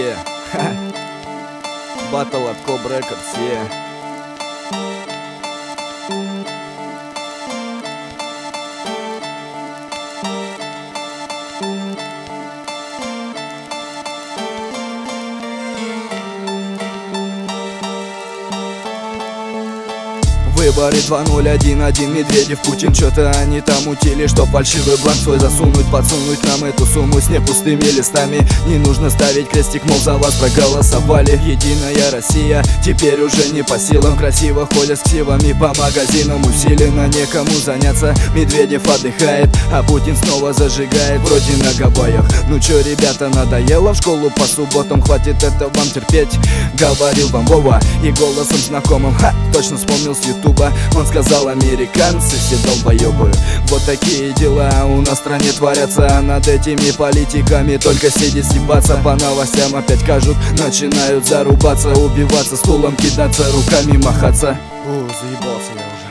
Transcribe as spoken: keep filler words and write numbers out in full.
yeah. Battle от Cobb Records, yeah. Выборы два ноль один один Медведев, Путин, что-то они там утили, что фальшивый бланк свой засунуть, подсунуть нам эту сумму с не пустыми листами. Не нужно ставить крестик, мол, за вас проголосовали. Единая Россия теперь уже не по силам. Красиво ходят с ксивами по магазинам, усиленно некому заняться. Медведев отдыхает, а Путин снова зажигает, вроде на габаях. Ну чё, ребята, надоело в школу по субботам? Хватит это вам терпеть, говорил вам Вова. И голосом знакомым, ха, точно вспомнил с ютуба. Он сказал: американцы все долбоёбы. Вот такие дела у нас в стране творятся, а над этими политиками только сидеть стебаться. По новостям опять кажут, начинают зарубаться, убиваться, стулом кидаться, руками махаться. О, заебался я уже.